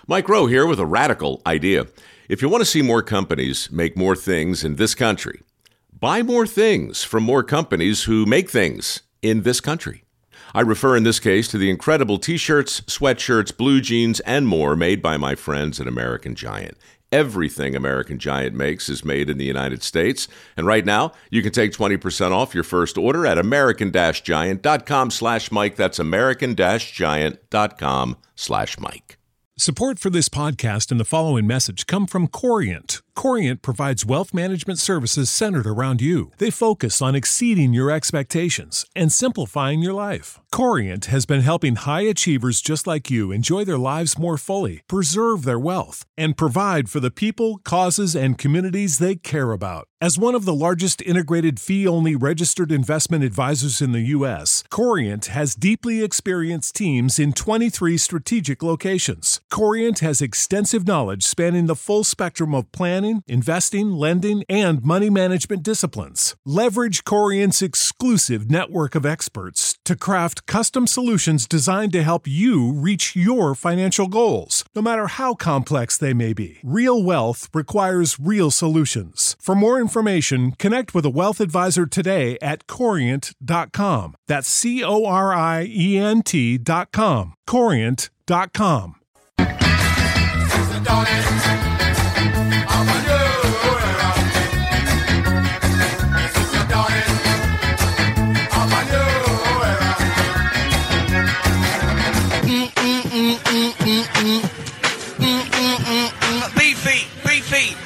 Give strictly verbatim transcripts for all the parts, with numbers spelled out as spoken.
Mike Rowe here with a radical idea. If you want to see more companies make more things in this country, buy more things from more companies who make things in this country. I refer in this case to the incredible t-shirts, sweatshirts, blue jeans, and more made by my friends at American Giant. Everything American Giant makes is made in the United States. And right now, you can take twenty percent off your first order at american-giant.com slash Mike. That's american-giant.com slash Mike. Support for this podcast and the following message come from Corient. Corient provides wealth management services centered around you. They focus on exceeding your expectations and simplifying your life. Corient has been helping high achievers just like you enjoy their lives more fully, preserve their wealth, and provide for the people, causes, and communities they care about. As one of the largest integrated fee-only registered investment advisors in the U S, Corient has deeply experienced teams in twenty-three strategic locations. Corient has extensive knowledge spanning the full spectrum of planning, investing, lending, and money management disciplines. Leverage Corient's exclusive network of experts to craft custom solutions designed to help you reach your financial goals, no matter how complex they may be. Real wealth requires real solutions. For more information, connect with a wealth advisor today at corient dot com. That's C O R I E N T dot com. corient dot com. Beefy, beefy.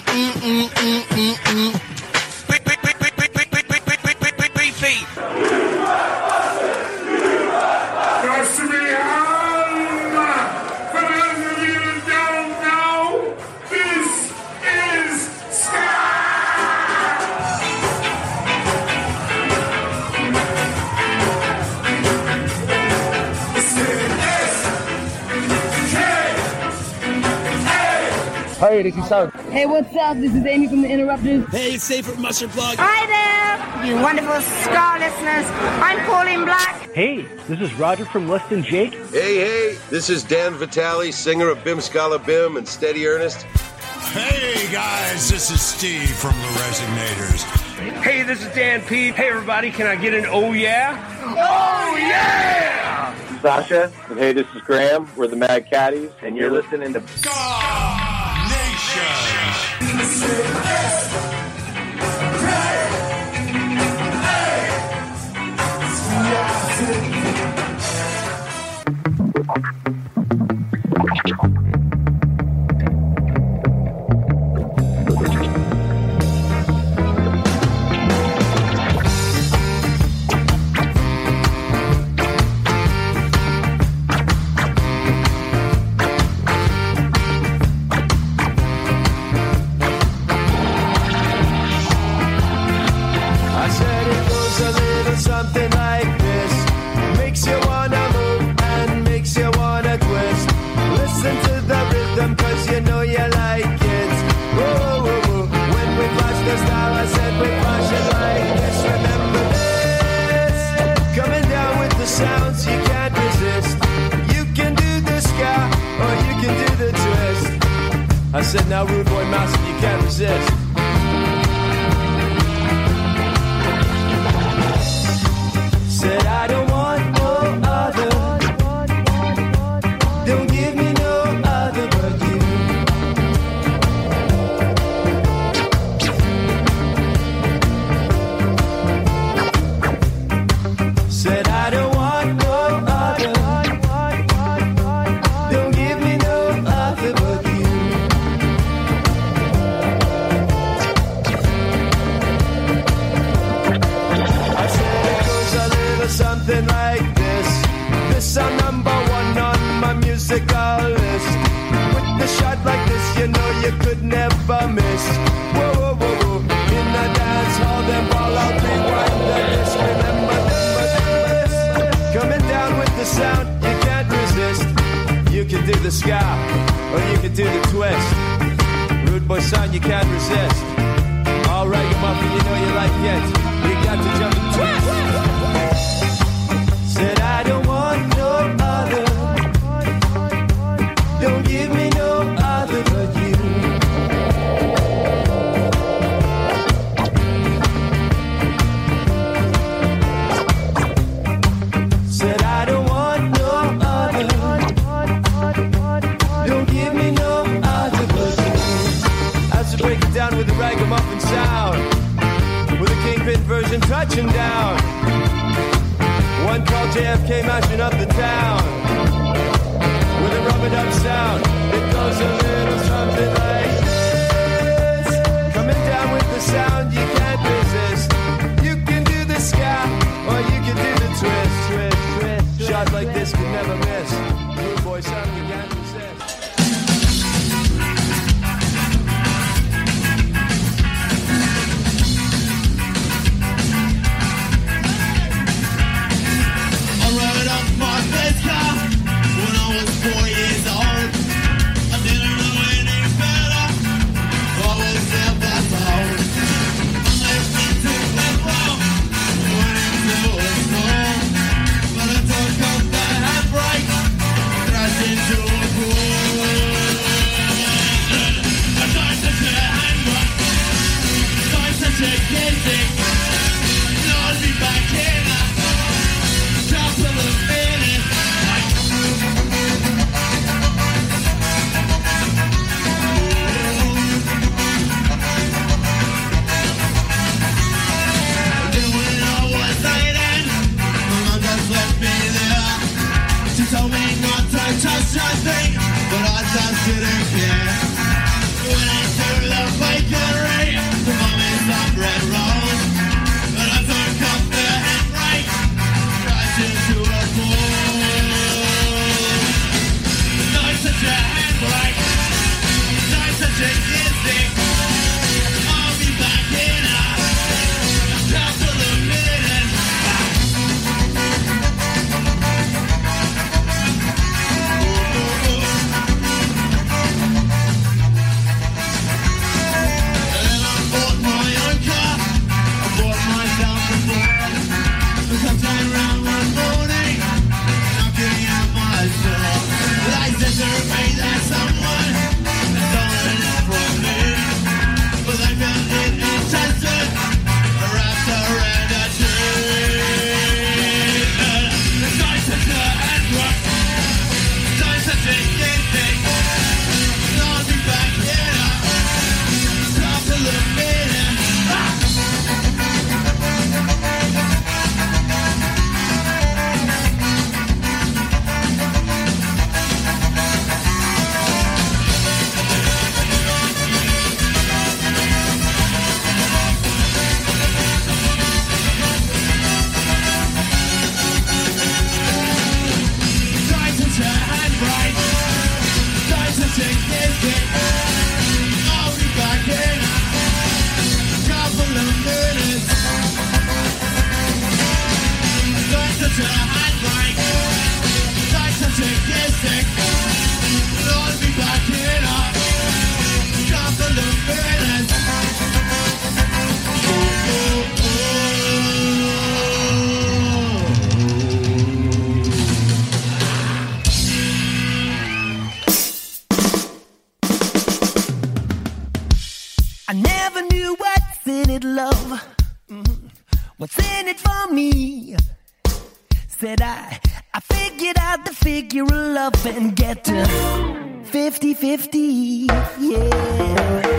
Beefy. Hey, this is Sam. Hey, what's up? This is Amy from The Interrupters. Hey, it's Safer Mustard Plug. Hi there, you wonderful Scar listeners. I'm Pauline Black. Hey, this is Roger from Less Than Jake. Hey, hey, this is Dan Vitale, singer of Bim Scala Bim and Steady Ernest. Hey, guys, this is Steve from The Resignators. Hey, this is Dan P. Hey, everybody, can I get an oh yeah? Oh yeah! Sasha, and hey, this is Graham. We're the Mad Caddies, and you're listening to God Nation. Something like this makes you wanna move and makes you wanna twist. Listen to the rhythm cause you know you like it. Whoa, whoa, whoa. When we flash the star, I said we flash it like this. Remember this, coming down with the sounds you can't resist. You can do the ska or you can do the twist. I said now rude boy massive, you can't resist. Said I don't want no other. Don't give me no other but you. Said I don't want no other. Don't give me no other but you. I said it goes a little something like this. This I'm number one on my musical list. With the shot like this, you know you could never miss. Whoa, whoa, whoa, whoa. In the dance hall, then fall out, rewind the disc. Remember this, coming down with the sound, you can't resist. You can do the ska, or you can do the twist. Rude boy sound, you can't resist. All right, you muffin, you know you like it. You got to jump and twist. Said I don't want no other. Don't give me down with the ragamuffin sound, with the Kingpin version touching down. One called J F K mashing up the town, with a rub-a-dub sound. It goes a little something like this. Coming down with the sound you can't resist. You can do the ska, or you can do the twist, twist, twist. Shots like this could never miss. Blue boy sound you can't resist. My first car when I was four years old. I didn't know any better. I was never told. I left into the wrong, went into a storm. But I took off the handbrake, crashed into a pool. I tried to take a handbrake, tried to take music. I'll be back here now. Top of the minute. Then when I was eighteen, my mom just left me there. She told me not to touch nothing, but I just didn't care. Went into the bakery to buy me some bread rolls, but I took off the handbrake, crashed into a pool. Nice to take a handbrake, nice to take this thing. I'll be back in a couple of minutes. And I bought my own car, I bought myself a Ford. Because I came round one morning, knocking at my door. I said to me that someone had stolen it from me, but they found it intended, wrapped around a tree. It's nice to turn and rock, it's nice to take it big. I'll be back in a couple of minutes. Ah! Tries to turn handbrake, tries to take this thing. I'll be back in a couple of minutes. Tries to turn handbrake, tries to take this thing. I'll be back in a couple of minutes. Oh, oh, oh. I never knew what's in it, love. Mhm. What's in it for me? Said I, I figured out the figure of love and get to fifty-fifty, yeah.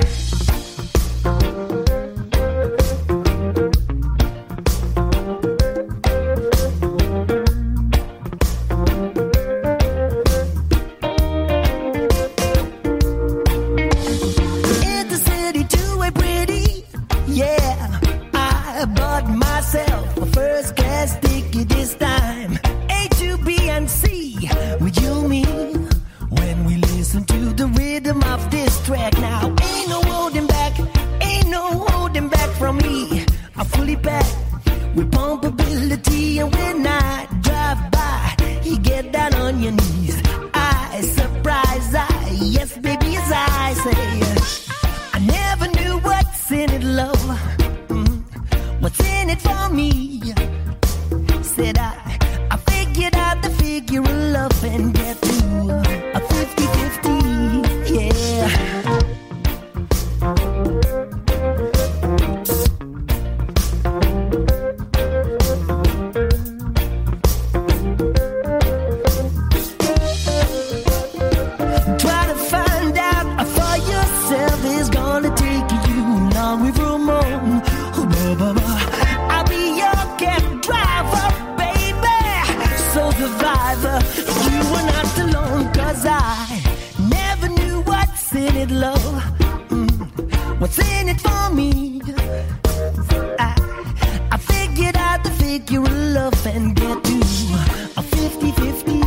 In the city to a pretty, yeah. I bought myself a first class ticket this time. A to B and C. Would you mean when we listen to the rhythm of this track now? Ain't no it, love? Mm, what's in it for me? I, I figured out the figure of love and get to a fifty-fifty.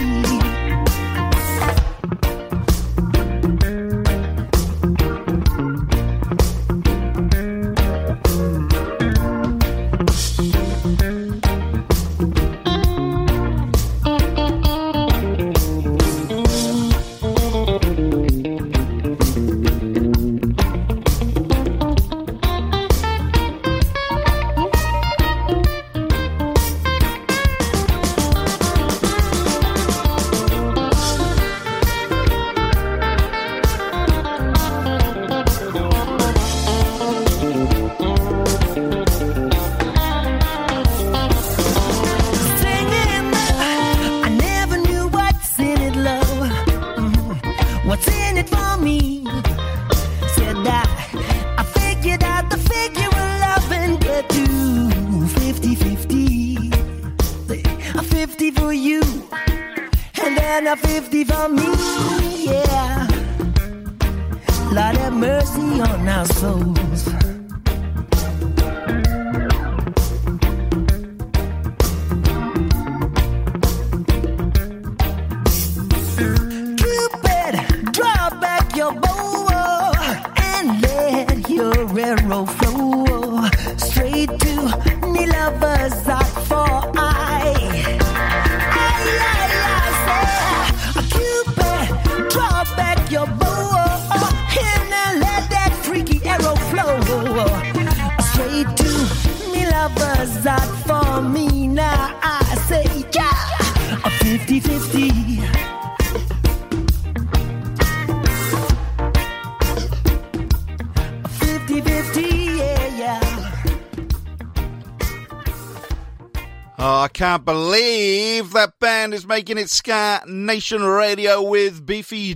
Can't believe that band is making its Ska Nation Radio with Beefy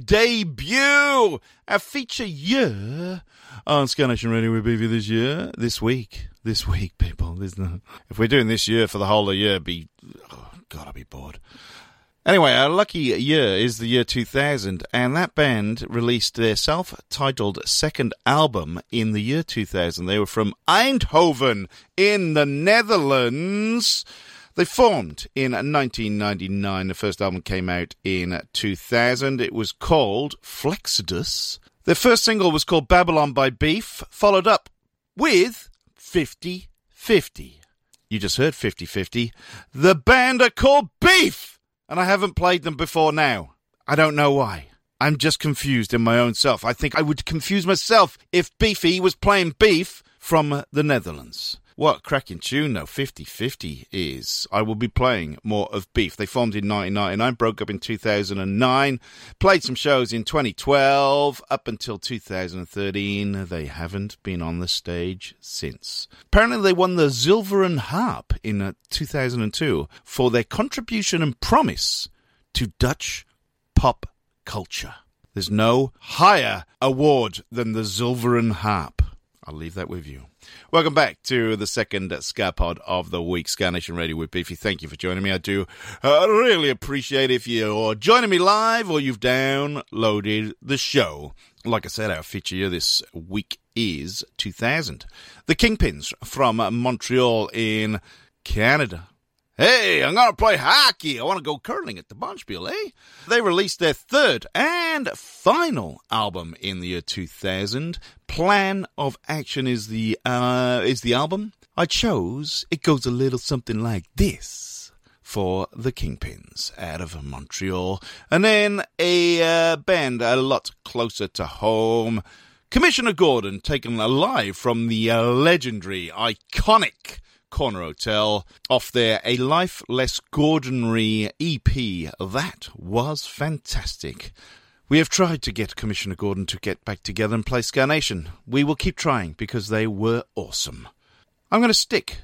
debut. A feature year on Ska Nation Radio with Beefy this year, this week, this week, people. There's no, if we're doing this year for the whole of the year, be oh, God, I'll be bored. Anyway, our lucky year is the year two thousand, and that band released their self-titled second album in the year two thousand. They were from Eindhoven in the Netherlands. They formed in nineteen ninety-nine. The first album came out in two thousand. It was called Flexodus. Their first single was called Babylon by Beef, followed up with fifty fifty. You just heard fifty fifty. The band are called Beef, and I haven't played them before now. I don't know why. I'm just confused in my own self. I think I would confuse myself if Beefy was playing Beef from the Netherlands. What a cracking tune, though. fifty fifty is. I will be playing more of Beef. They formed in nineteen ninety-nine, broke up in two thousand nine, played some shows in twenty twelve, up until two thousand thirteen. They haven't been on the stage since. Apparently they won the Zilveren Harp in uh, two thousand two for their contribution and promise to Dutch pop culture. There's no higher award than the Zilveren Harp. I'll leave that with you. Welcome back to the second Ska Pod of the week, Ska Nation Radio with Beefy. Thank you for joining me. I do uh, really appreciate if you're joining me live or you've downloaded the show. Like I said, our feature this week is two thousand. The Kingpins from Montreal in Canada. Hey, I'm going to play hockey. I want to go curling at the Bonspiel, eh? They released their third and final album in the year two thousand. Plan of Action is the uh, is the album I chose. It goes a little something like this for the Kingpins out of Montreal. And then a uh, band a lot closer to home. Commissioner Gordon, taken alive from the uh, legendary, iconic Corner Hotel off their A Life Less Gordonary E P. That was fantastic. We have tried to get Commissioner Gordon to get back together and play Ska Nation. We will keep trying because they were awesome. I'm going to stick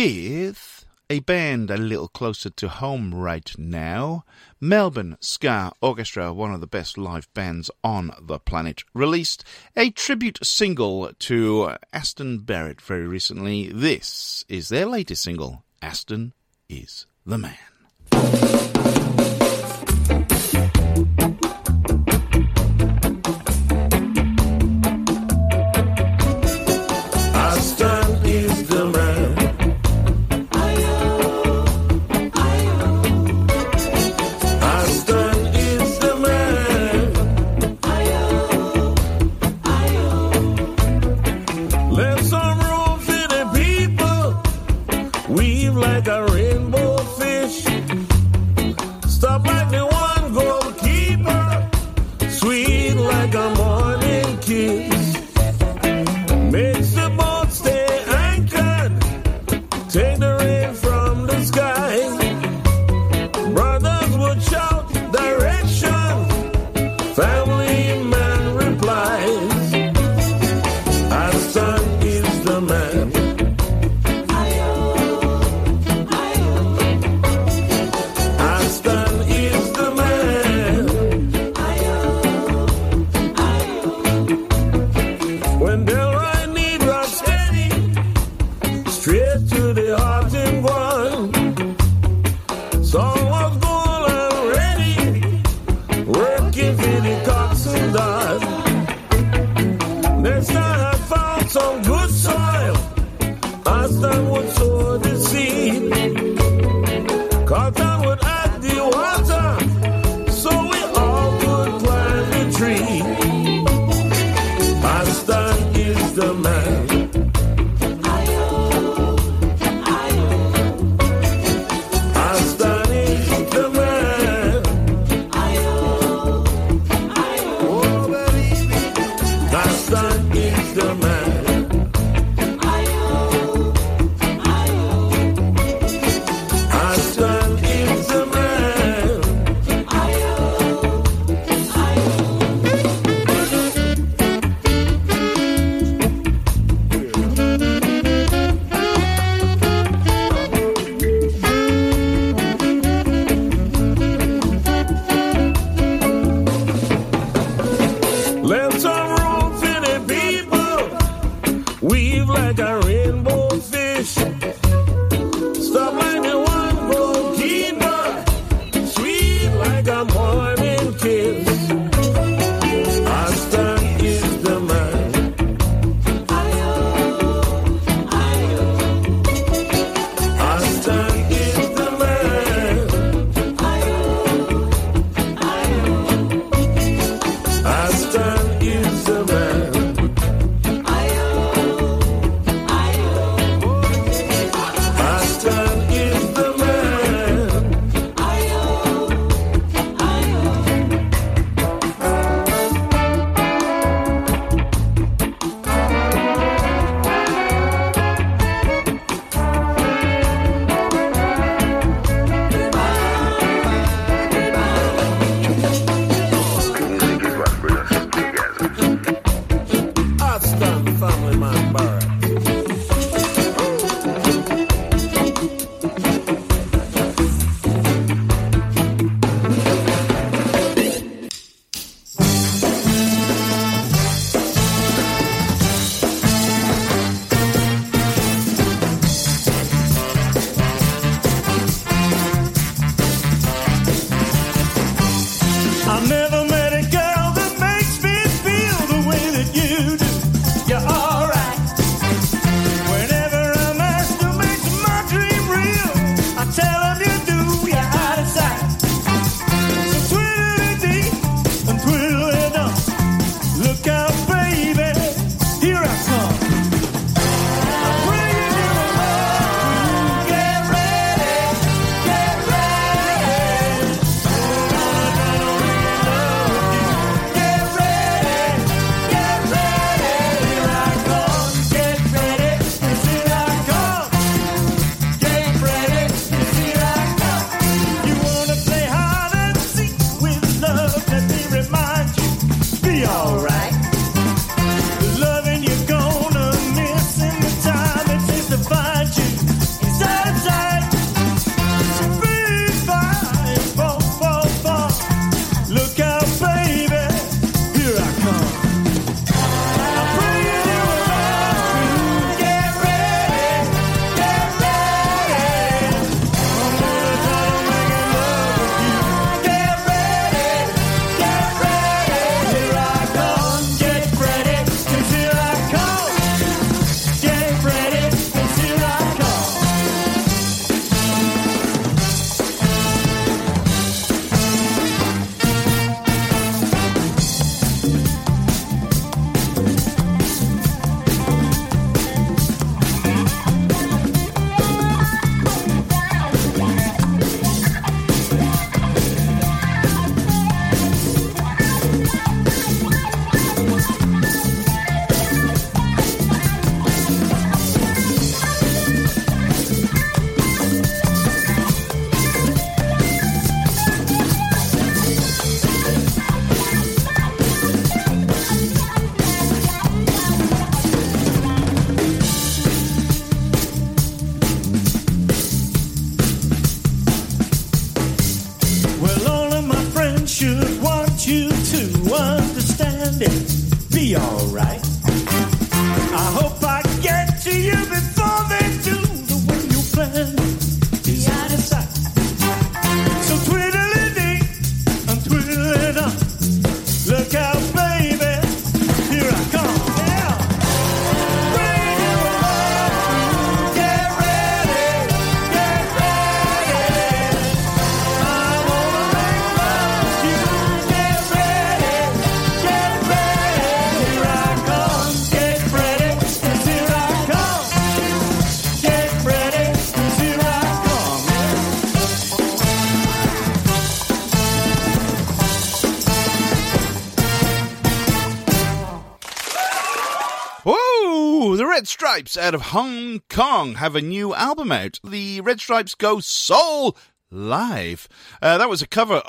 with a band a little closer to home right now. Melbourne Ska Orchestra, one of the best live bands on the planet, released a tribute single to Aston Barrett very recently. This is their latest single, Aston is the Man. like a morning kiss. Makes the boat stay anchored. Take the rain from the sky. Brothers would shout direction. Family man replies. Our son is the man. Our son is the man. When Delroy need rock steady, straight to the heart and one. Song was gold already, working for the cocks and dogs. Next time I found some good soil, Aston would sow the seed. Cotton would add the water, so we all could plant the tree. Aston is the man. Aston is the man. Oh, baby. Aston is the man. Aston is the man. Let some room for the people. Weave like a rainbow fish. Stop like the one goalkeeper. Sweet like a morning kiss. Aston is the man. Aston is the man. Aston is the man. Aston is the man. Aston family man Barrett. I've never met a girl that makes me feel the way that you do. You're alright. Whenever I'm asked to make my dream real, I tell them you do, you're out of sight. So twiddly-dee and twiddly-dum. Look out, baby, here I come. I'm bringing you along. Get ready, get ready. Get ready, get ready, here I come. Get ready, 'cause here I come. Get ready, 'cause here I come. You wanna play hide and seek with love? Let me remind you, be alright. The loving you're gonna miss in the time it takes to find you is out of sight. So be fine, fall, fall, fall. Look out, baby, here I come. I'm bringing you along. Get ready, get ready. I'm gonna try to make it love with you. Get ready, get ready, here I come. understand it, be alright. I hope I get to you before they do the way you plan is out of sight. So twiddle-a-dee and twiddle-a-dum. Look out, baby, here I come. Yeah. Bring it on. Get ready, get ready. I wanna make love with you. Get ready, get ready. Here I come. Get ready, 'cause here I come. Get ready, 'cause here I come. Whoa! The Red Stripes out of Hong Kong have a new album out. The Red Stripes Go Soul Live. Uh, that was a cover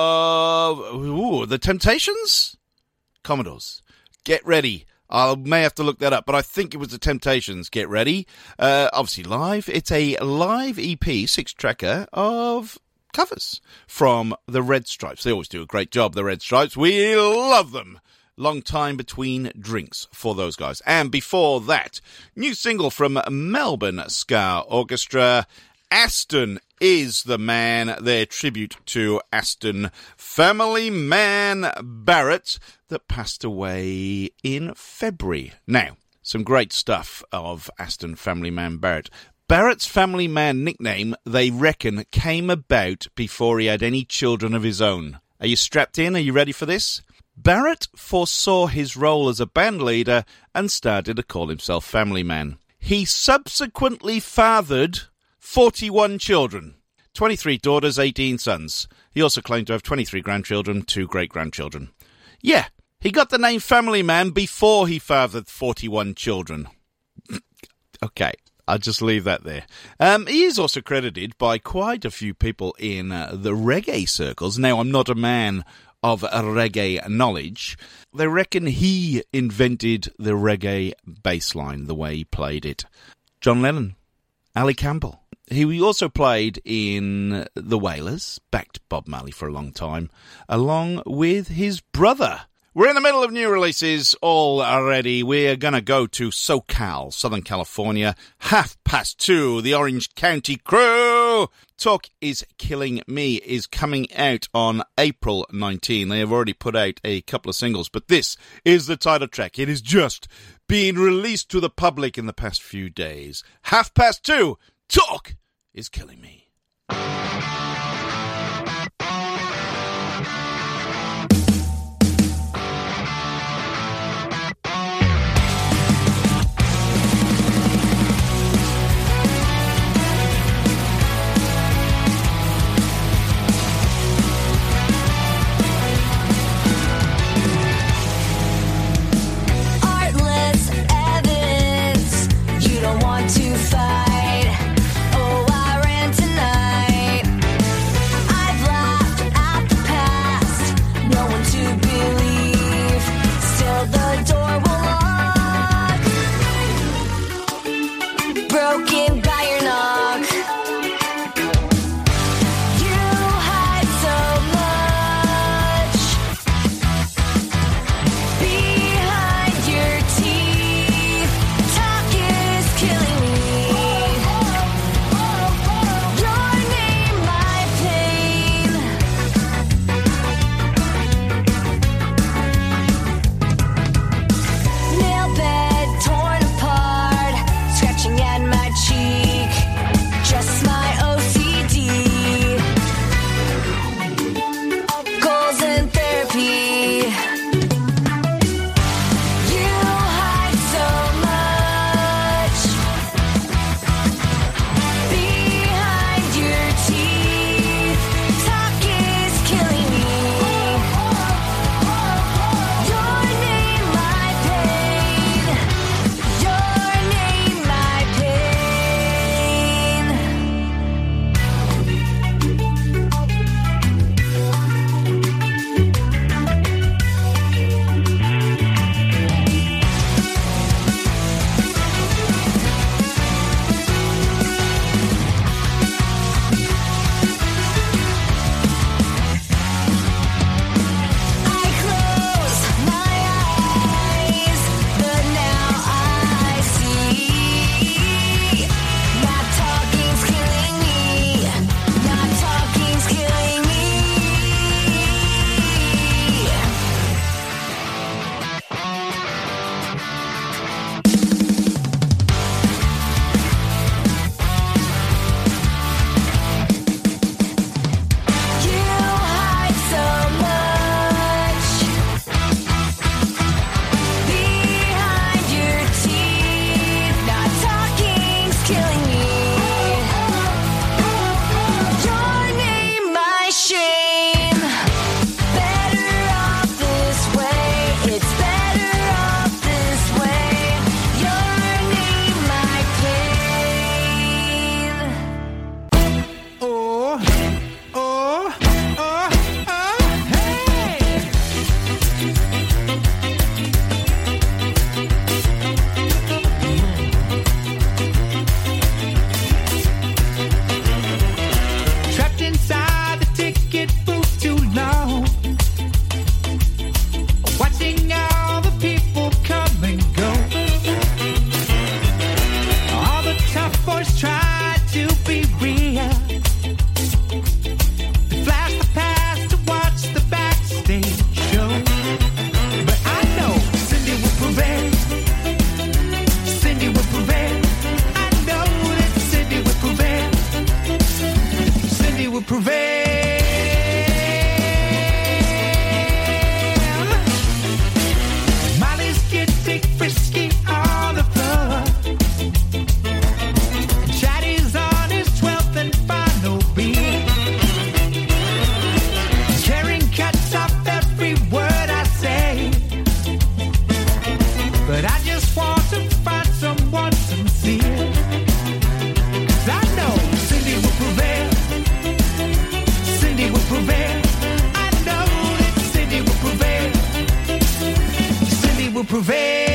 of ooh, The Temptations? Commodores. Get ready. I may have to look that up, but I think it was The Temptations. Get ready. Uh, obviously live. It's a live E P, six-tracker of covers from the Red Stripes. They always do a great job, the Red Stripes. We love them. Long time between drinks for those guys. And before that, new single from Melbourne Ska Orchestra, Aston is the Man, their tribute to Aston Family Man Barrett that passed away in February. Now, some great stuff of Aston Family Man Barrett. Barrett's Family Man nickname, they reckon, came about before he had any children of his own. Are you strapped in? Are you ready for this? Barrett foresaw his role as a band leader and started to call himself Family Man. He subsequently fathered forty-one children, twenty-three daughters, eighteen sons. He also claimed to have twenty-three grandchildren, two great-grandchildren. Yeah, he got the name Family Man before he fathered forty-one children. Okay, I'll just leave that there. Um, he is also credited by quite a few people in uh, the reggae circles. Now, I'm not a man of reggae knowledge. They reckon he invented the reggae bass line, the way he played it. John Lennon, Ali Campbell. He also played in the Wailers, backed Bob Marley for a long time, along with his brother. We're in the middle of new releases already. We're going to go to SoCal, Southern California. Half past two, the Orange County Crew. Talk is Killing Me is coming out on April nineteenth. They have already put out a couple of singles, but this is the title track. It is just being released to the public in the past few days. Half past two, Talk is Killing Me. To fight. Oh, I ran tonight. but I just want to find someone sincere. 'Cause I know Cindy will prevail. Cindy will prevail. I know that Cindy will prevail. Cindy will prevail.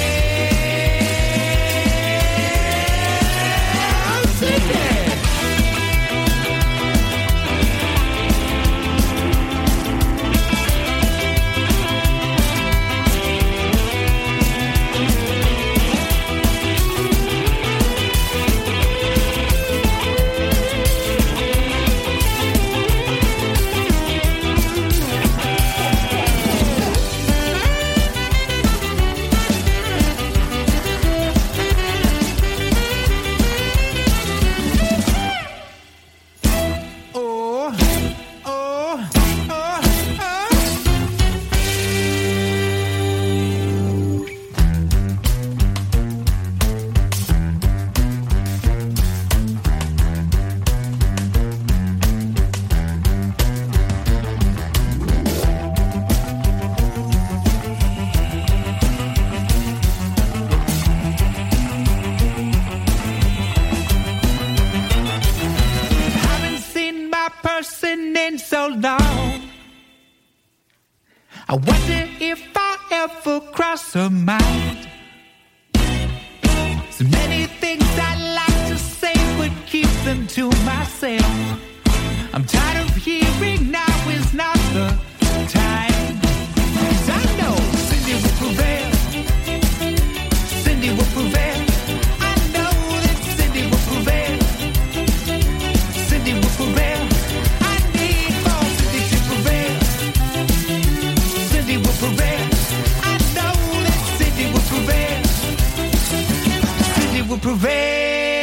I wonder if I ever cross her mind. So many things I'd like to say, but keep them to myself. I'm tired of hearing now is not the time. 'Cause I know Cindy will prevail. Cindy will prevail. I know that Cindy will prevail. Cindy will prevail. I need more Cindy to prevail. Cindy will prevail. I know that Cindy will prevail. Cindy will prevail.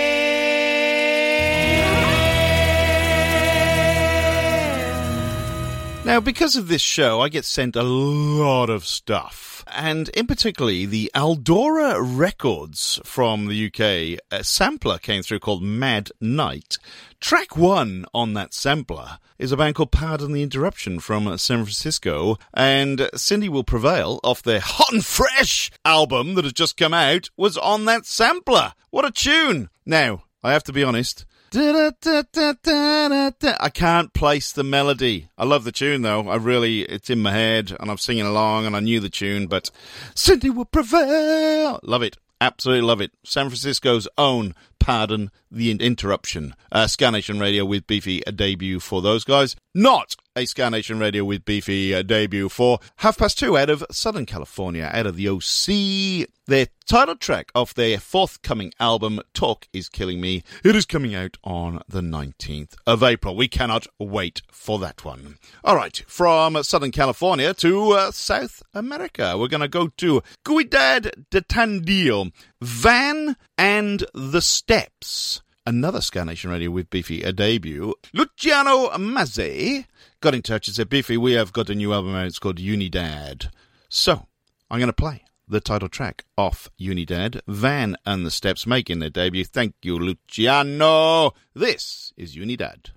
Now, because of this show, I get sent a lot of stuff. And in particularly, the Aldora Records from the U K, a sampler came through called Mad Night. Track one on that sampler is a band called Pardon the Interruption from San Francisco, and Cindy Will Prevail, off their Hot and Fresh album that has just come out, was on that sampler. What a tune! Now, I have to be honest, I can't place the melody. I love the tune though. I really, it's in my head and I'm singing along and I knew the tune, but Cindy Will Prevail. Love it. Absolutely love it. San Francisco's own Pardon the Interruption. Uh, Ska Nation Radio with Beefy, a debut for those guys. Not a Ska Nation Radio with Beefy, a debut for Half Past Two out of Southern California, out of the O C. Their title track of their forthcoming album, Talk Is Killing Me. It is coming out on the nineteenth of April. We cannot wait for that one. All right, from Southern California to uh, South America. We're going to go to Cuidad de Tandil, Van and the Steps. Another Ska Nation Radio with Beefy, a debut. Luciano Mazze got in touch and said, Beefy, we have got a new album out. It's called Unidad. So, I'm going to play the title track off Unidad, Van and the Steps making their debut. Thank you, Luciano. This is Unidad.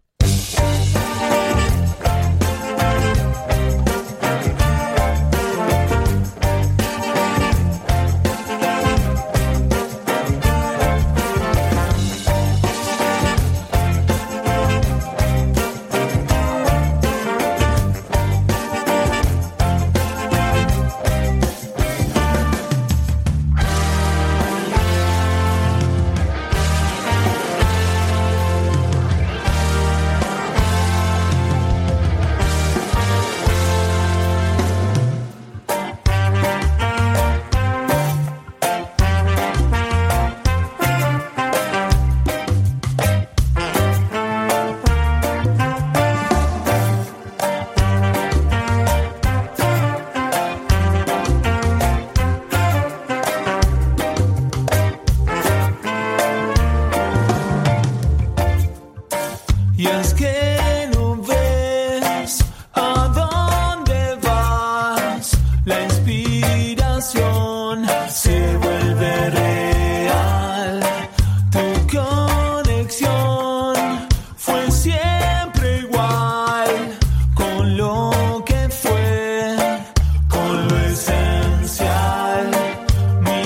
Mi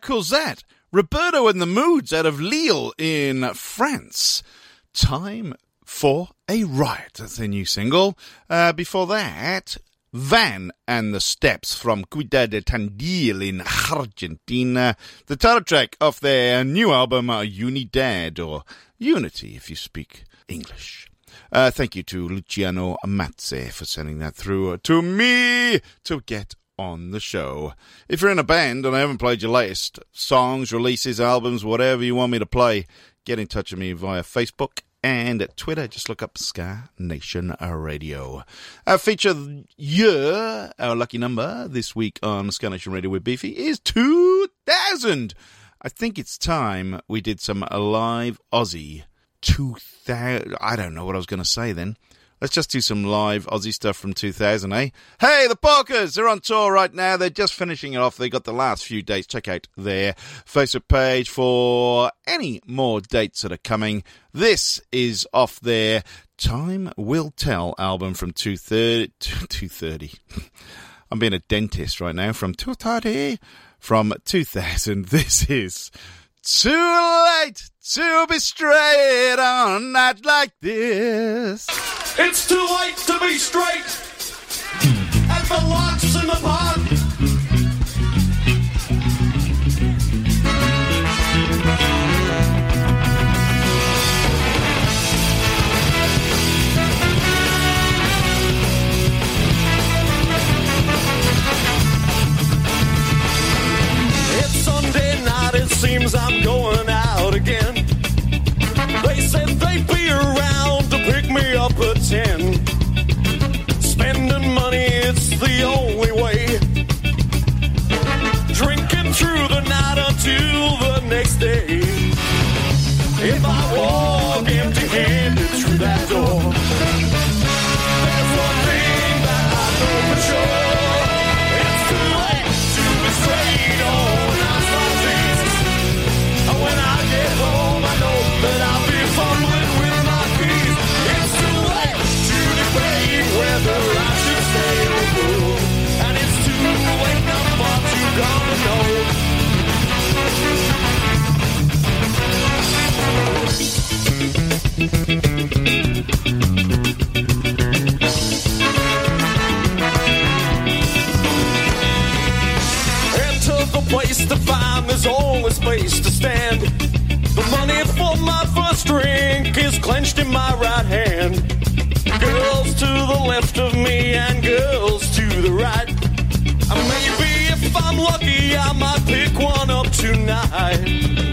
cool's that? Roberto and the Moods out of Lille in France. Time for a Riot. That's their new single. Uh, before that, Van and the Steps from Ciudad de Tandil in Argentina. The title track of their new album, Unidad, or Unity if you speak English. Uh, thank you to Luciano Matze for sending that through to me to get on the show. If you're in a band and I haven't played your latest songs, releases, albums, whatever you want me to play, get in touch with me via Facebook and at Twitter. Just look up Ska Nation Radio. Our feature year, our lucky number this week on Ska Nation Radio with Beefy is two thousand. I think it's time we did some live Aussie two thousand. I don't know what I was going to say then. Let's just do some live Aussie stuff from two thousand, eh? Hey, the Porkers, they're on tour right now. They're just finishing it off. They got the last few dates. Check out their Facebook page for any more dates that are coming. This is off their Time Will Tell album from two thirty. two thirty. I'm being a dentist right now. From two thirty. From two thousand. This is Too Late to Be Straight on a night like this. It's too late to be straight, and the larks in the pond. It's Sunday night, it seems I'm going out again. They said they'd be around to pick me up at ten. Spending money, it's the only way. Drinking through the night until the next day. If I walk empty-handed through that door, there's one thing that I know for sure. It's too late to be straight on nights like this. When I get home, I know that I'll be fumbling with my keys. It's too late to debate whether I should stay or go. And it's too late, not far too gone to know. Enter the place to find there's only space to stand. The money for my first drink is clenched in my right hand. Girls to the left of me and girls to the right. And maybe if I'm lucky I might pick one up tonight.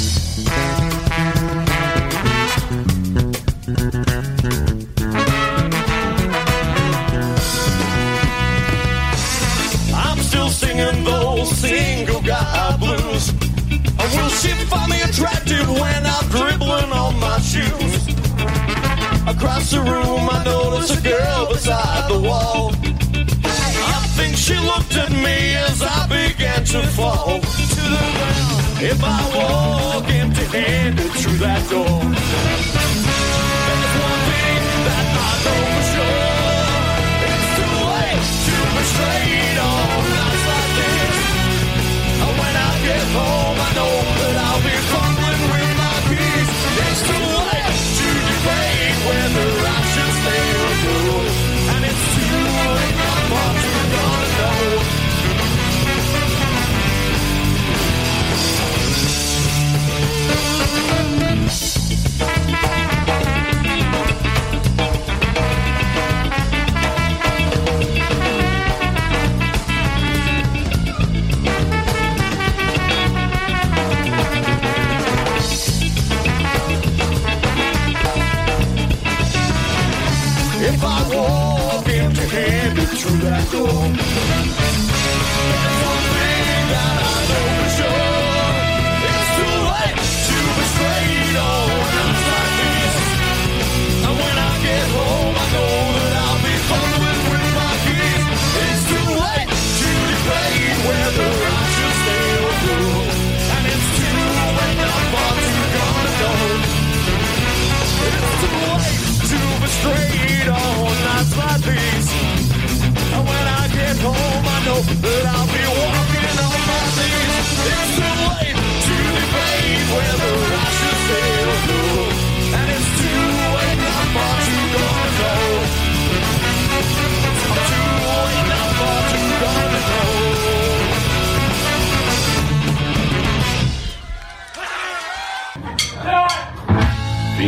I'm still singing those single guy blues. Will she find me attractive when I'm dribbling on my shoes? Across the room I notice a girl beside the wall. I think she looked at me as I began to fall to the ground. If I walk empty-handed through that door, there's one thing that I know for sure. It's too late to be straight on nights like this. When I get home, I know that I'll be fumbling with my keys. It's too late to debate whether I should stay or go. And it's too late, not far too gone to know.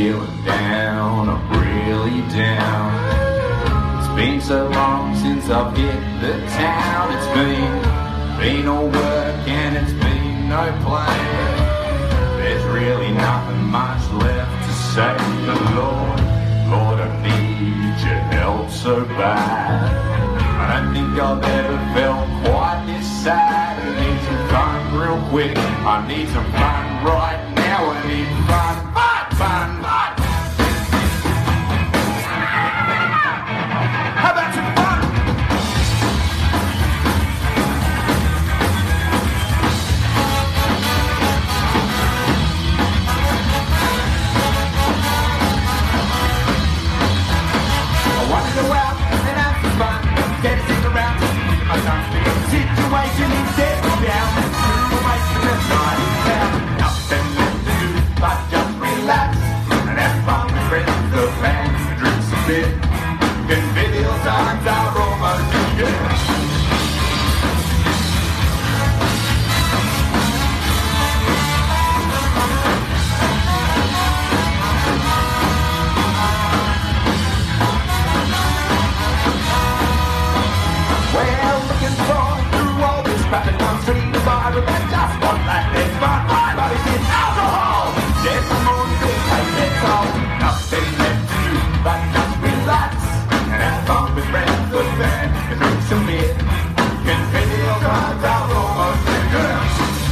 feeling down, I'm really down. It's been so long since I've hit the town. It's been, been no work and it's been no play. There's really nothing much left to say. But Lord, Lord, I need your help so bad. I don't think I've ever felt quite this sad. I need some fun real quick. I need some fun right now. I need fun, fun, fun, fun. How about some fun? I want to go out and have some fun. Get a sit around, my son's situation is settled down. Through away from the night in town. Nothing left to do but just relax and have fun with friends, the band, drink some beer. Convivial times are almost here. Rapping down street, the bar, and that's just what that is. But my body's in alcohol. There's some more to take it all. Nothing left to do but just relax and have fun with friends, the band, and drink some beer. Convivial times are almost here.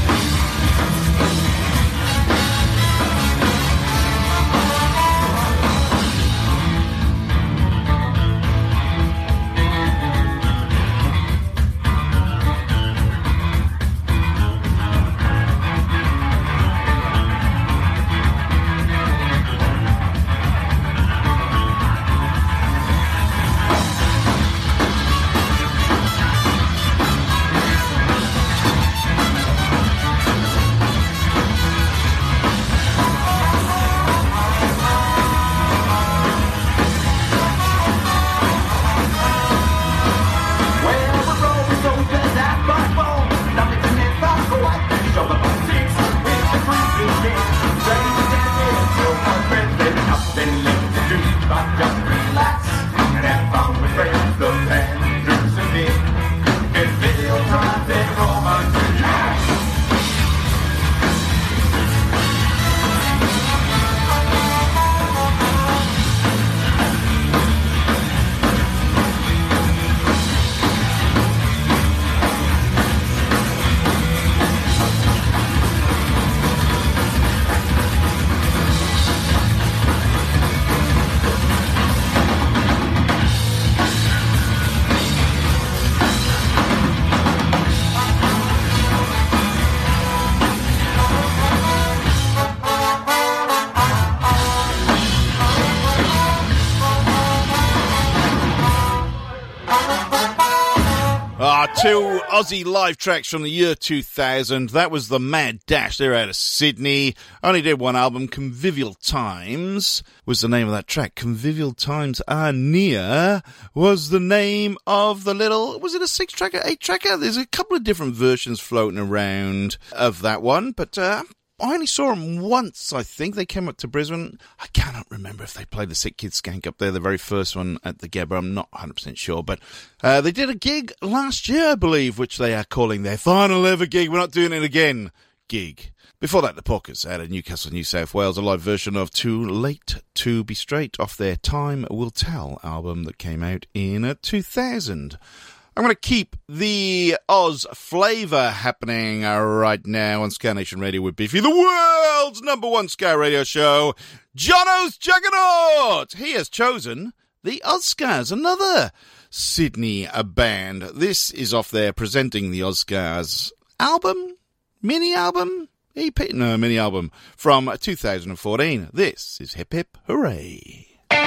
Two Aussie live tracks from the year two thousand. That was the Mad Dash. They're out of Sydney. Only did one album. Convivial Times was the name of that track. Convivial Times Are Near was the name of the little... Was it a six-tracker, eight-tracker? There's a couple of different versions floating around of that one, but... Uh, I only saw them once, I think. They came up to Brisbane. I cannot remember if they played the Sick Kids Skank up there, the very first one at the Gebra. I'm not one hundred percent sure. But uh, they did a gig last year, I believe, which they are calling their final ever gig. We're not doing it again gig. Before that, the Pockers out of Newcastle, New South Wales, a live version of Too Late to Be Straight off their Time Will Tell album that came out in uh, two thousand. I'm going to keep the Oz flavour happening right now on Ska Nation Radio with Beefy, the world's number one ska radio show, Jono's Juggernaut. He has chosen the Ozcars, another Sydney band. This is off there presenting the Ozcars album, mini-album, E P, no, mini-album from two thousand fourteen. This is Hip Hip Hooray.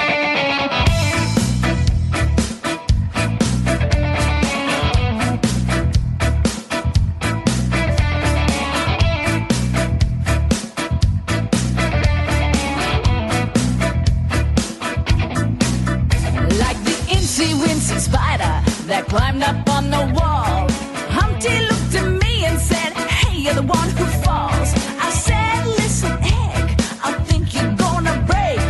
Spider that climbed up on the wall. Humpty looked at me and said, hey, you're the one who falls. I said, listen, egg, I think you're gonna break.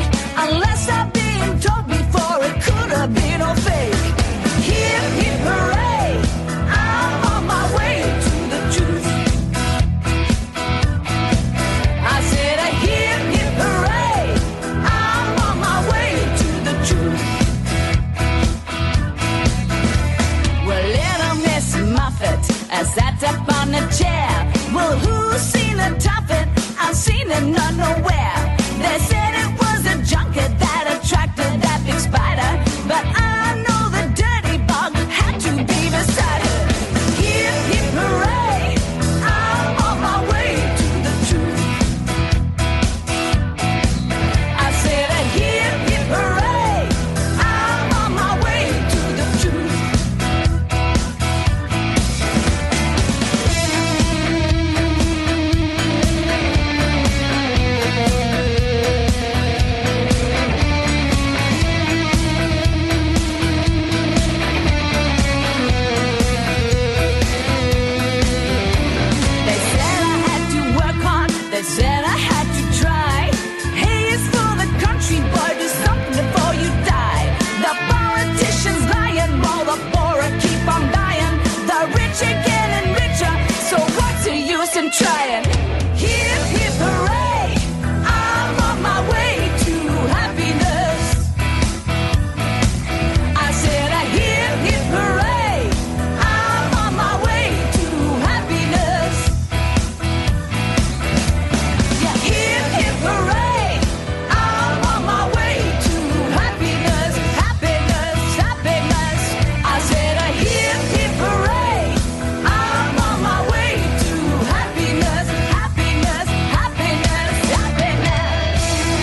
on a chair. Well, who's seen a tuffet? I've seen it not nowhere. They said it was a junket that attracted that big spider, but I know the dirty bug had to be beside her. Hip, hip, hooray, I'm on my way to the truth. I said a hip, hip, hooray, I'm on my way to the truth. They said I had to work hard, they said I had to try. Hey, it's for the country, boy, do something before you die. The politicians lying while the poor keep on dying. The rich are getting richer, so what's the use in trying? Hip, hip, hooray, I'm on my way to happiness. I said a hip, hip, hooray, I'm on my way to happiness. Yeah, hip, hip, hooray, I'm on my way to happiness, happiness, happiness. I said a hip, hip, hooray, I'm on my way to happiness, happiness, happiness, happiness.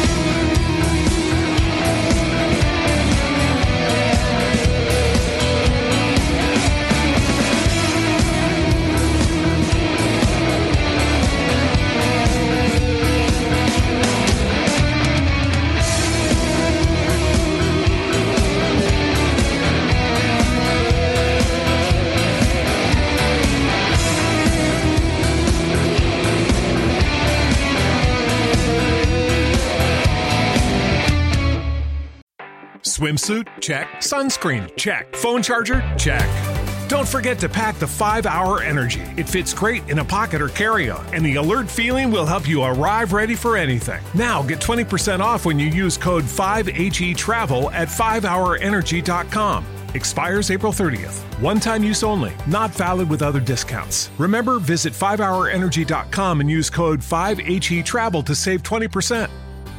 Swimsuit? Check. Sunscreen? Check. Phone charger? Check. Don't forget to pack the five hour Energy. It fits great in a pocket or carry-on, and the alert feeling will help you arrive ready for anything. Now get twenty percent off when you use code five H E travel at five hour energy dot com. Expires April thirtieth. One-time use only. Not valid with other discounts. Remember, visit five hour energy dot com and use code five H E travel to save twenty percent.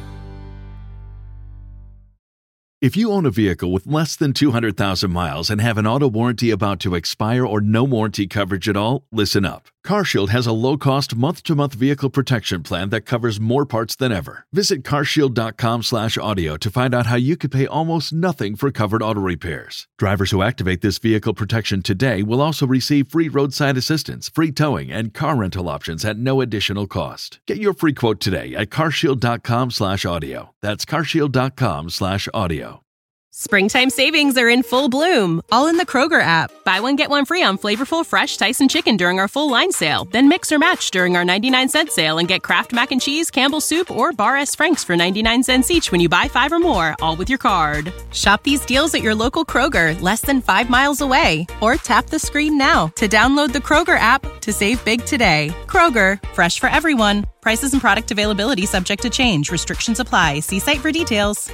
If you own a vehicle with less than two hundred thousand miles and have an auto warranty about to expire or no warranty coverage at all, listen up. CarShield has a low-cost month-to-month vehicle protection plan that covers more parts than ever. Visit carshield.com slash audio to find out how you could pay almost nothing for covered auto repairs. Drivers who activate this vehicle protection today will also receive free roadside assistance, free towing, and car rental options at no additional cost. Get your free quote today at carshield.com slash audio. That's carshield.com slash audio. Springtime savings are in full bloom, all in the Kroger app. Buy one, get one free on flavorful, fresh Tyson chicken during our full line sale. Then mix or match during our ninety-nine cent sale and get Kraft Mac and Cheese, Campbell's Soup, or Bar S. Frank's for ninety-nine cents each when you buy five or more, all with your card. Shop these deals at your local Kroger, less than five miles away. Or tap the screen now to download the Kroger app to save big today. Kroger, fresh for everyone. Prices and product availability subject to change. Restrictions apply. See site for details.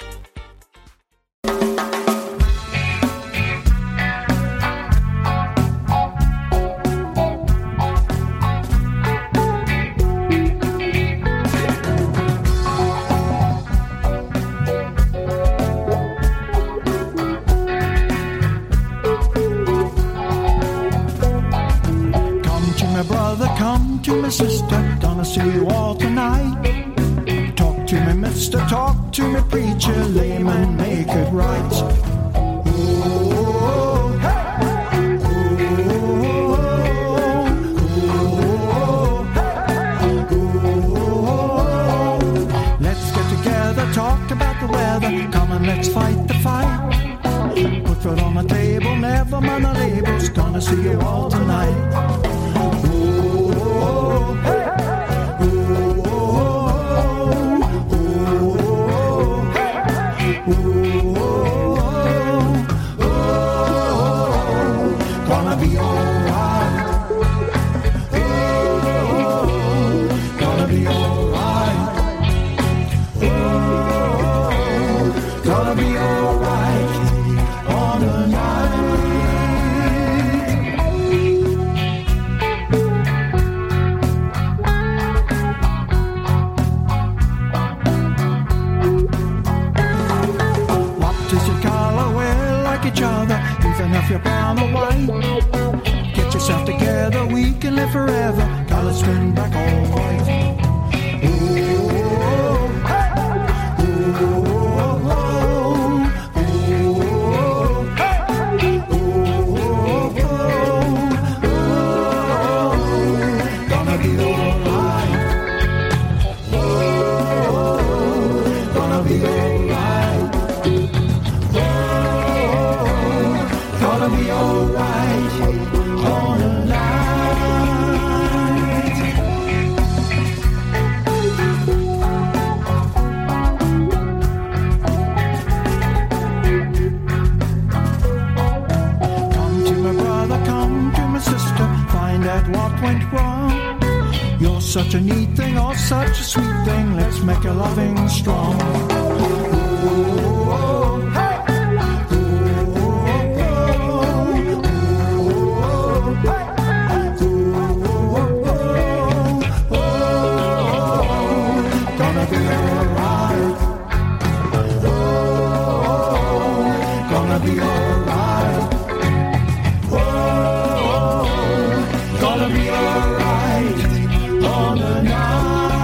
Come to me, sister, gonna see you all tonight. Talk to me, mister, talk to me, preacher, layman, make it right. Oh, hey. Oh, hey. Oh, let's get together, talk about the weather, come and let's fight the fight. Put foot on the table, never mind the labels, gonna see you all tonight. forever. Colors spin back all white. Oh, hey. Oh, oh, oh, hey. Oh, oh, oh, gonna be alright. Oh, gonna be alright. Oh, gonna be alright all the night. Come to my brother, come to my sister, find out what went wrong. You're such a neat thing, or such a sweet thing, let's make a loving strong. Oh, hey. Gonna be alright. Oh, gonna be alright. Oh, gonna be alright all the night.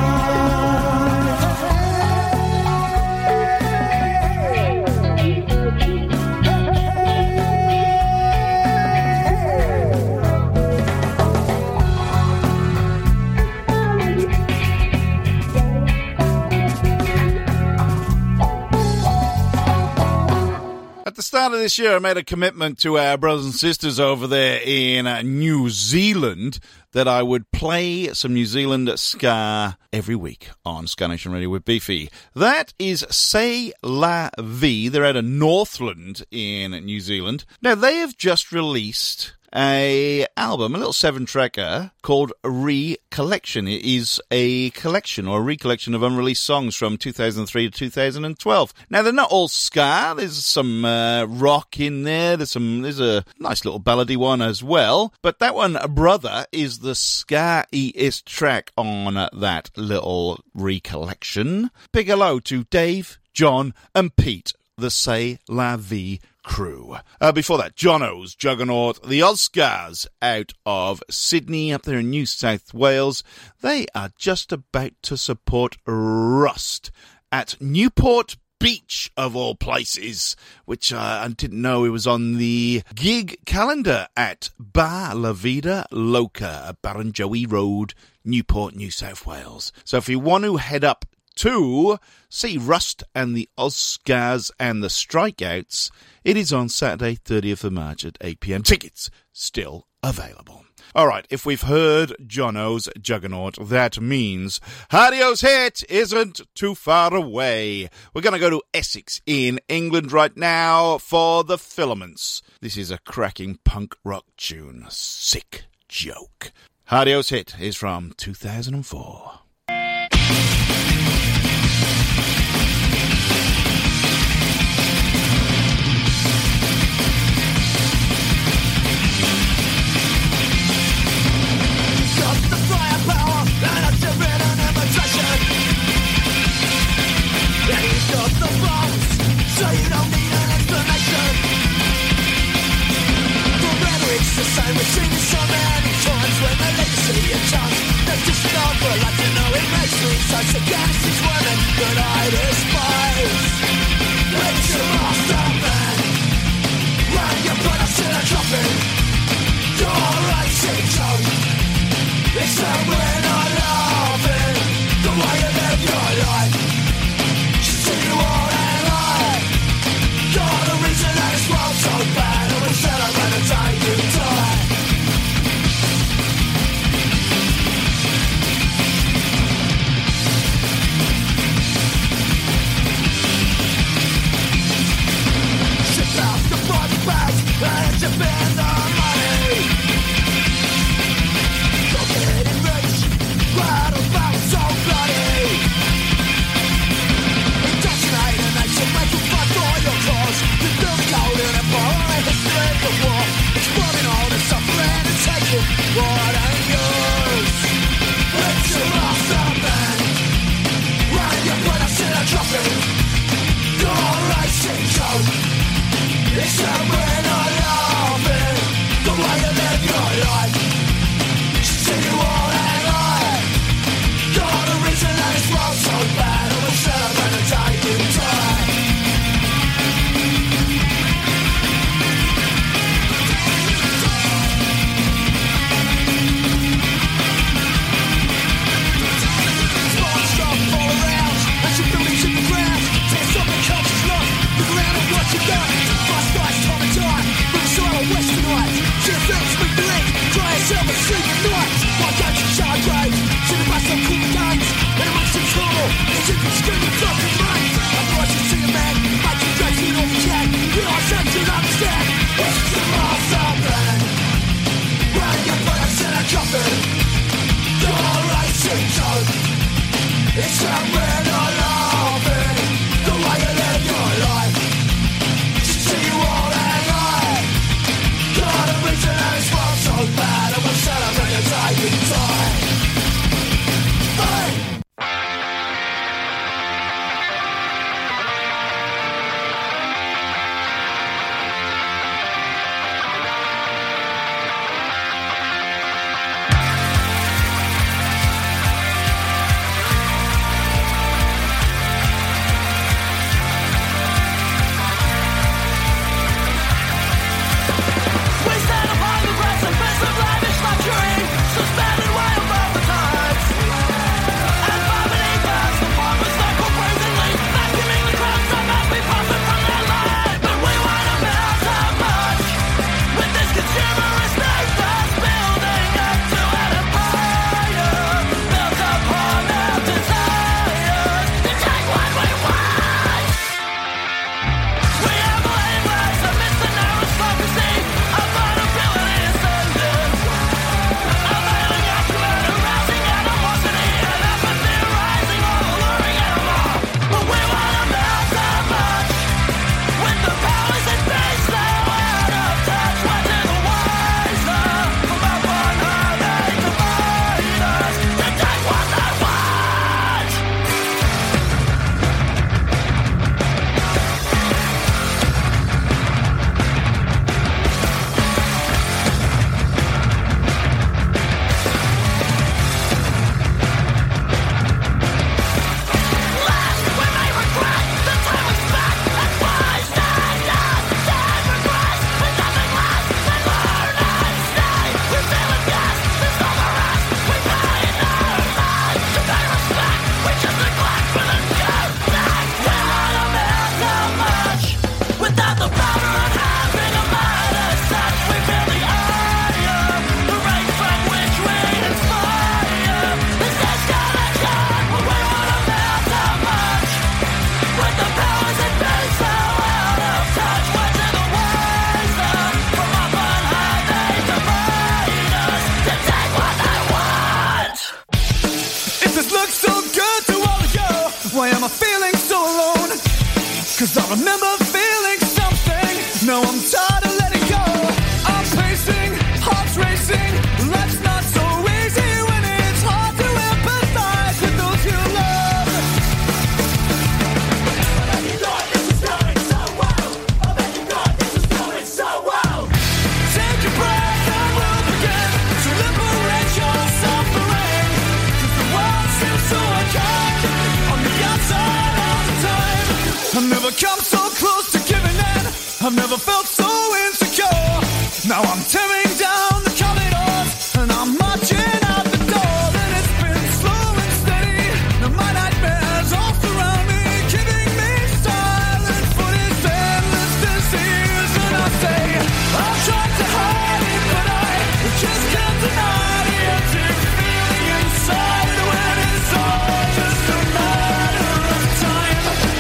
At the start of this year, I made a commitment to our brothers and sisters over there in uh, New Zealand that I would play some New Zealand ska every week on Ska Nation Radio with Beefy. That is C'est La Vie. They're out of Northland in New Zealand. Now, they have just released a album, a little seven-tracker called Recollection. It is a collection or a recollection of unreleased songs from two thousand three to two thousand twelve. Now, they're not all ska. There's some uh, rock in there. There's some. There's a nice little ballady one as well. But that one, Brother, is the ska-iest track on that little recollection. Big hello to Dave, John, and Pete, the C'est La Vie crew. Uh, before that, Jono's Juggernaut, the Oscars out of Sydney up there in New South Wales. They are just about to support Rust at Newport Beach, of all places, which uh, I didn't know it was on the gig calendar at Bar La Vida Loca at Barrenjoey Road, Newport, New South Wales. So if you want to head up to see Rust and the Oscars and the Strikeouts, it is on Saturday, thirtieth of March at eight p.m. Tickets still available. All right, if we've heard Jono's Juggernaut, that means Hardio's hit isn't too far away. We're going to go to Essex in England right now for The Filaments. This is a cracking punk rock tune. Sick joke. Hardio's hit is from two thousand four. So you don't need an explanation. Forever it's the same. We've seen it so many times. When they let you see a chance, they're just not for like to know it makes me such a gas. These women that I despise. It's your master man. When you put us in a coffin, you're racing tone. It's that we're not laughing. The way you live your life. See you all. You're the reason that this world's so bad, and we celebrate the day you die. Ship out the body bags and you spend the money. You're getting rich, right about so bloody. Indoctrinate a nation, make you fight for your cause. You build a golden empire, a history of the war. Exploiting all the suffering and taking what ain't yours. It's your master man. When you put us in a coffin, you're racing code. It's that we're not laughing. The way you live your life. See It's a man on laughing the way you live your life. To see you all that night. Got a reason and it's felt so bad. And we'll celebrate the day you die. Hey! Cause I remember feeling something. Now I'm tired of letting go. I'm pacing, heart's racing. Life's not so easy when it's hard to empathize with those you love. I bet you thought this was going so well. I bet you thought this was going so well. Take a breath and we'll begin to liberate your suffering. Cause the world seems so unkind on the outside all the time. I've never come so close to giving in. I've never felt so insecure. Now I'm tearing down the corridors and I'm marching out the door. And it's been slow and steady. Now my nightmares all surround me, giving me silent for this endless disease. And I say, I've tried to hide it, but I just can't deny the empty feeling inside when it's all just a matter of time.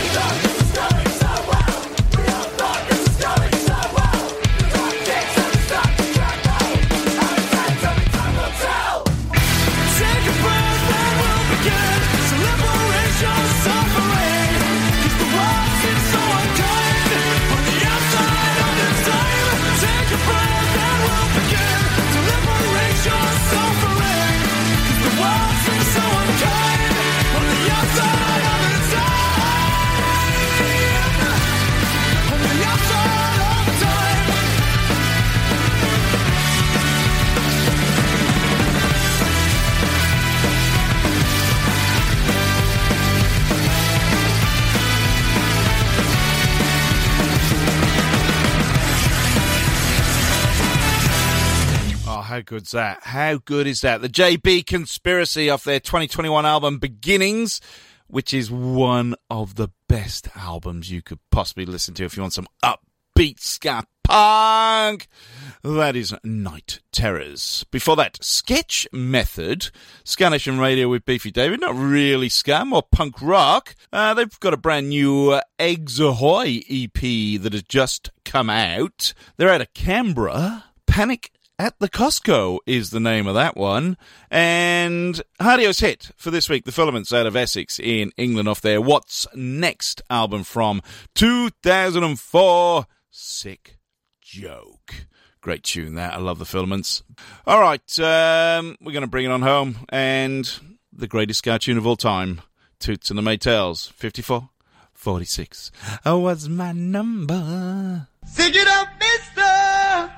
How good's that? How good is that? The J B Conspiracy off their twenty twenty-one album Beginnings, which is one of the best albums you could possibly listen to if you want some upbeat ska punk. That is Night Terrors. Before that, Sketch Method, Ska Nation Radio with Beefy David. Not really ska, more punk rock. Uh, they've got a brand new uh, Eggs Ahoy E P that has just come out. They're out of Canberra. Panic at the Costco is the name of that one. And Hardio's hit for this week, The Filaments out of Essex in England off their What's Next album from two thousand four, Sick Joke. Great tune, that. I love the Filaments. All right, um, we're going to bring it on home. And the greatest ska tune of all time, Toots and the Maytals, fifty-four forty-six. Oh, what's my number? Sing it up, mister.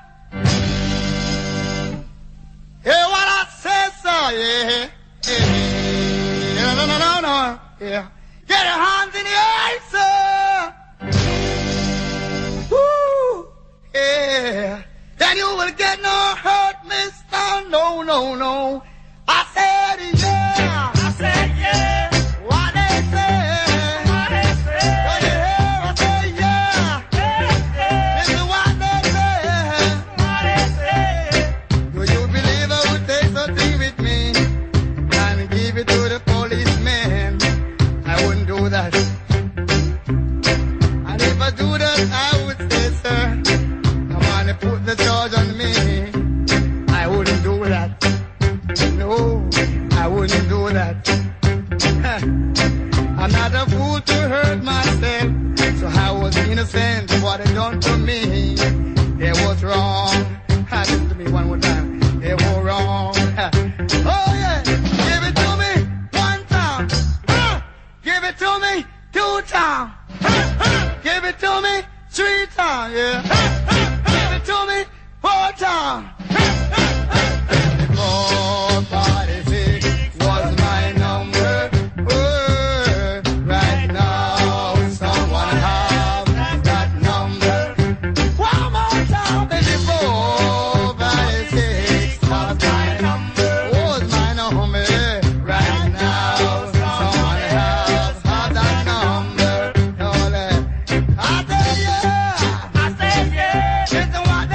Hear what I say, sir, yeah. Yeah, no, no, no, no, yeah. Get your hands in the air, sir. Woo, yeah. Then you will get no hurt, mister. No, no, no. I said yeah. I said yeah. What they say? What they say? What you hear? I say yeah. This is what they say. What they say? Do you believe I would take something with me and give it to the policeman? I wouldn't do that. And if I do that, I would say, sir, put the charge on me. I wouldn't do that. No, I wouldn't do that. I'm not a fool to hurt myself, so I was innocent of what they done to me. It was wrong. Listen to me one more time. It was wrong. Oh yeah, give it to me one time. Give it to me two times. Give it to me three times. Yeah. To me four times. Four forty-six was my number. Oh, right now, someone have that number. One more time, baby. Four forty-six was my number. Was my number. Right now, someone have that number. I said yeah. I said yeah. It's the one.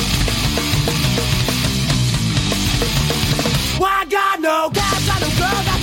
Why got no gas, got no girl, got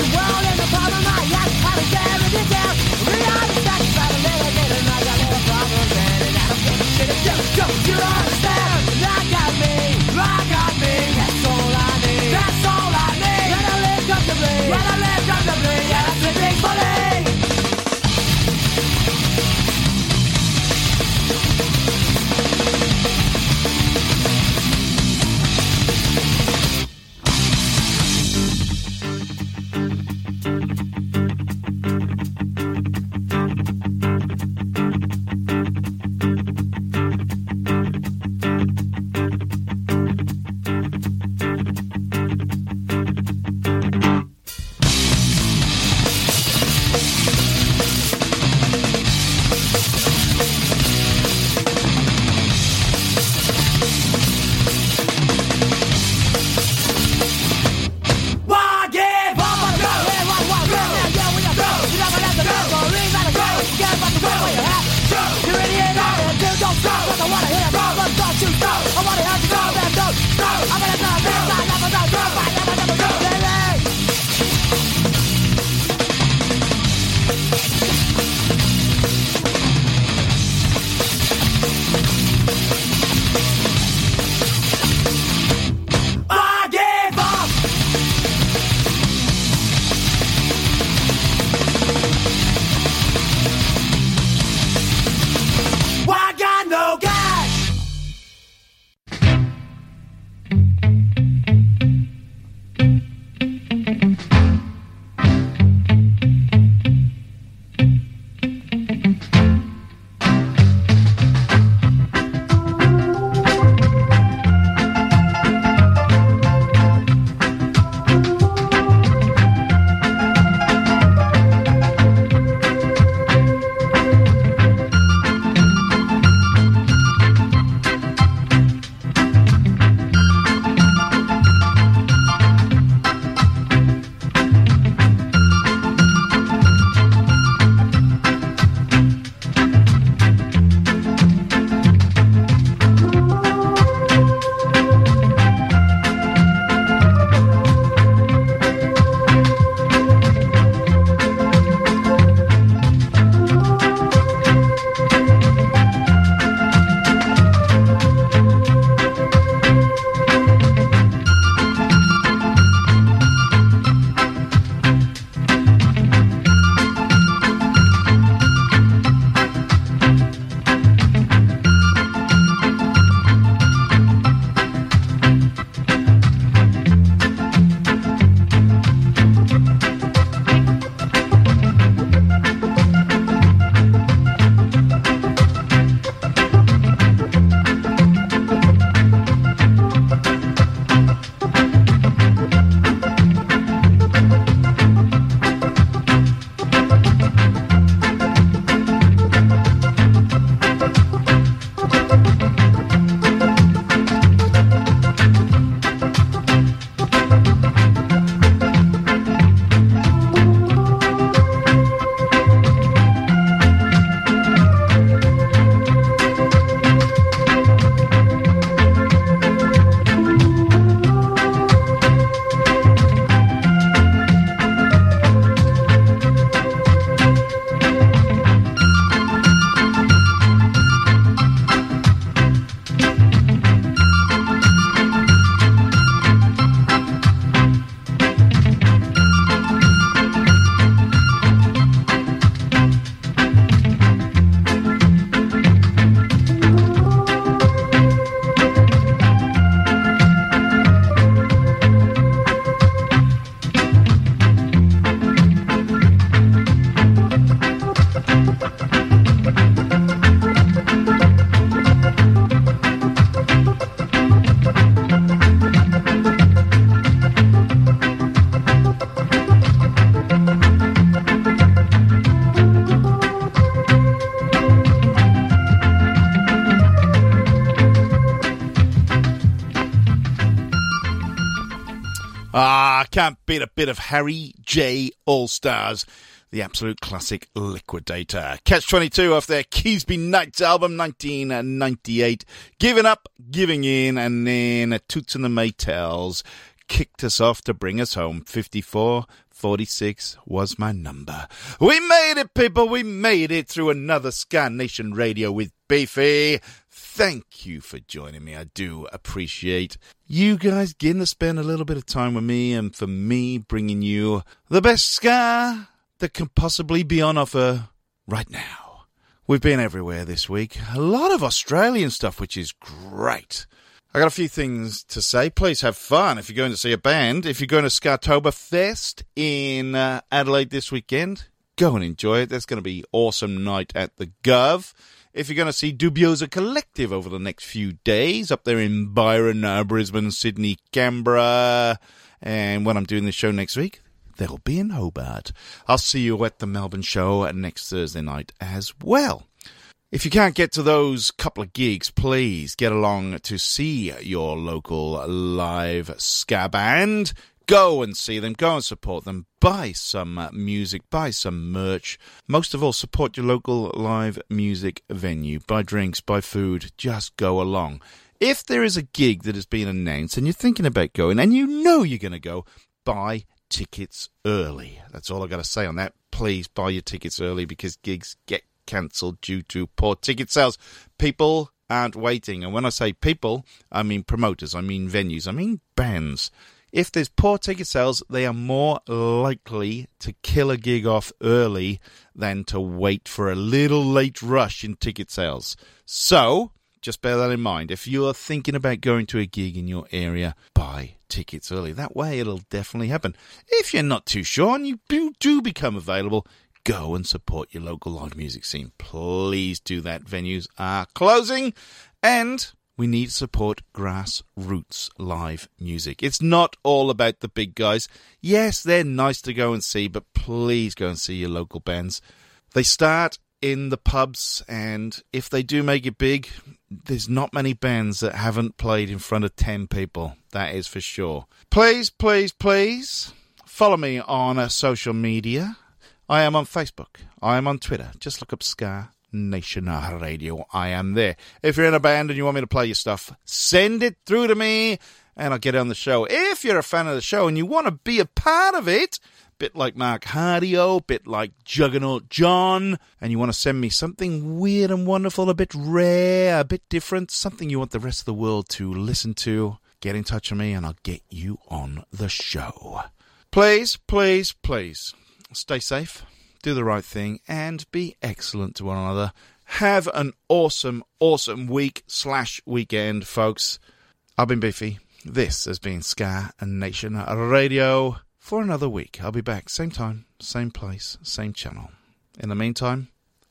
Ah, can't beat a bit of Harry J. All-Stars, the absolute classic Liquidator. Catch twenty-two off their Keysby Nights album, nineteen ninety-eight. Giving Up, Giving In, and then Toots and the Maytals kicked us off to bring us home. fifty-four forty-six was my number. We made it, people. We made it through another Ska Nation Radio with Beefy. Thank you for joining me. I do appreciate you guys getting to spend a little bit of time with me, and for me bringing you the best ska that can possibly be on offer right now. We've been everywhere this week. A lot of Australian stuff, which is great. I got a few things to say. Please have fun if you're going to see a band. If you're going to Skatoberfest in uh, Adelaide this weekend, go and enjoy it. There's going to be an awesome night at the Gov. If you're going to see Dubiosa Collective over the next few days, up there in Byron, uh, Brisbane, Sydney, Canberra, and when I'm doing this show next week, they'll be in Hobart. I'll see you at the Melbourne show next Thursday night as well. If you can't get to those couple of gigs, please get along to see your local live ska band. Go and see them. Go and support them. Buy some uh, music. Buy some merch. Most of all, support your local live music venue. Buy drinks. Buy food. Just go along. If there is a gig that has been announced and you're thinking about going and you know you're going to go, buy tickets early. That's all I've got to say on that. Please buy your tickets early because gigs get cancelled due to poor ticket sales. People aren't waiting. And when I say people, I mean promoters. I mean venues. I mean bands. If there's poor ticket sales, they are more likely to kill a gig off early than to wait for a little late rush in ticket sales. So, just bear that in mind. If you're thinking about going to a gig in your area, buy tickets early. That way it'll definitely happen. If you're not too sure and you do, do become available, go and support your local live music scene. Please do that. Venues are closing and we need to support grassroots live music. It's not all about the big guys. Yes, they're nice to go and see, but please go and see your local bands. They start in the pubs, and if they do make it big, there's not many bands that haven't played in front of ten people. That is for sure. Please, please, please follow me on uh, social media. I am on Facebook. I am on Twitter. Just look up Ska Nation Radio. I am there. If you're in a band and you want me to play your stuff, send it through to me and I'll get on the show. If you're a fan of the show and you want to be a part of it, bit like Mark Hardio, bit like Juggernaut John, and you want to send me something weird and wonderful, a bit rare, a bit different, something you want the rest of the world to listen to, get in touch with me and I'll get you on the show. Please, please, please, stay safe. Do the right thing and be excellent to one another. Have an awesome, awesome week slash weekend, folks. I've been Beefy. This has been Ska Nation Radio for another week. I'll be back same time, same place, same channel. In the meantime,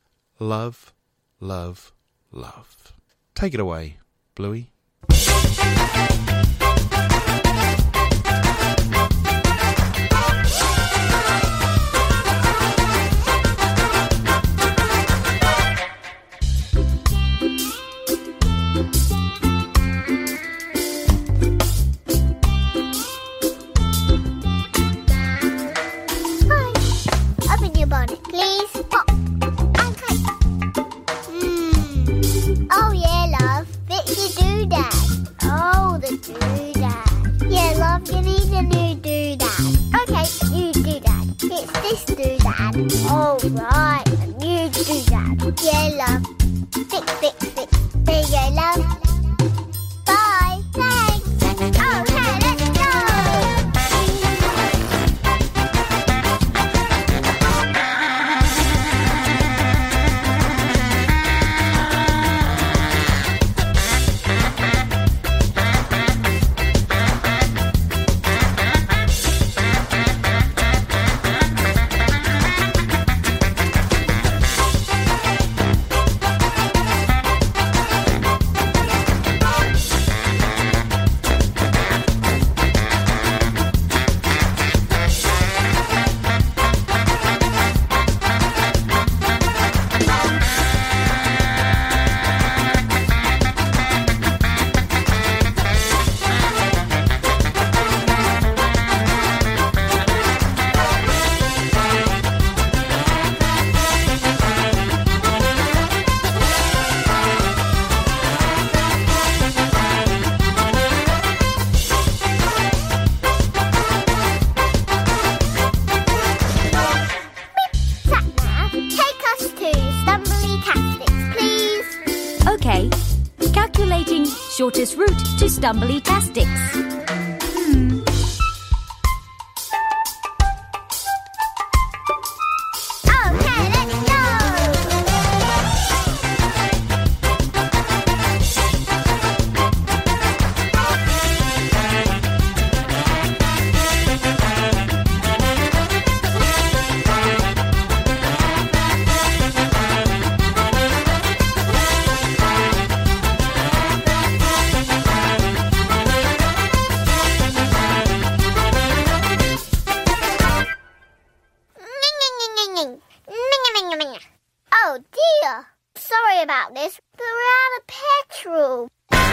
love, love, love. Take it away, Bluey. Please pop. Okay. Mm. Oh yeah, love. Fix your doodad. Oh, the doodad. Yeah, love, you need a new doodad. Okay, new doodad. It's this doodad. Oh right, a new doodad. Yeah, love. Fix, fix, fix. There you go, love. Bye. Thanks. Oh, hey, let's go. shortest route to Stumbly-tastics. Oh dear. Sorry about this, but we're out of petrol.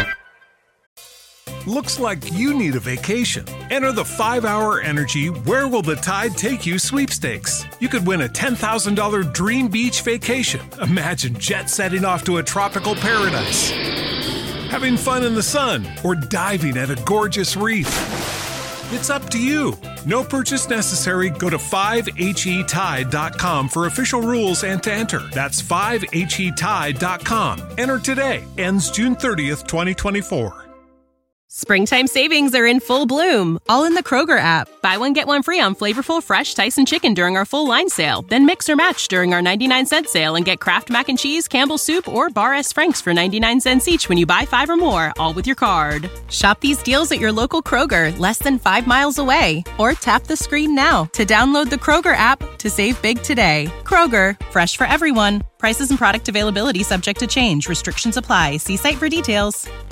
Looks like you need a vacation. Enter the five hour Energy Where Will the Tide Take You sweepstakes. You could win a ten thousand dollars dream beach vacation. Imagine jet setting off to a tropical paradise, having fun in the sun, or diving at a gorgeous reef. It's up to you. No purchase necessary. Go to five H E tide dot com for official rules and to enter. That's five H E tide dot com. Enter today. Ends June thirtieth, twenty twenty-four. Springtime savings are in full bloom, all in the Kroger app. Buy one, get one free on flavorful, fresh Tyson chicken during our full line sale. Then mix or match during our ninety-nine cent sale and get Kraft Mac and Cheese, Campbell's Soup, or Bar S. Frank's for ninety-nine cents each when you buy five or more, all with your card. Shop these deals at your local Kroger, less than five miles away. Or tap the screen now to download the Kroger app to save big today. Kroger, fresh for everyone. Prices and product availability subject to change. Restrictions apply. See site for details.